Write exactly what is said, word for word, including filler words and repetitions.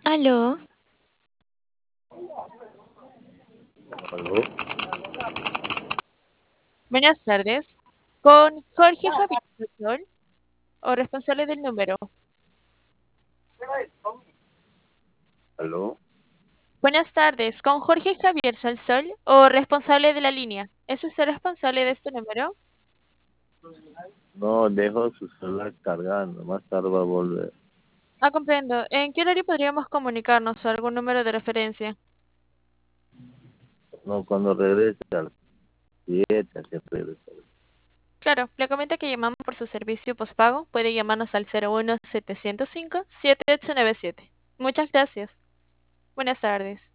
Aló, ¿Aló? Buenas tardes. Con Jorge Javier Sol, o responsable del número. ¿Aló? Buenas tardes. Con Jorge Javier Sol, o responsable de la línea. ¿Es usted responsable de este número? No, dejo su celular cargando, más tarde va a volver. Ah, comprendo. ¿En qué horario podríamos comunicarnos o algún número de referencia? No, cuando regrese a las siete, así regresa. Claro, le comento que llamamos por su servicio postpago. Puede llamarnos al cero uno setecientos cinco siete ocho nueve siete. Muchas gracias. Buenas tardes.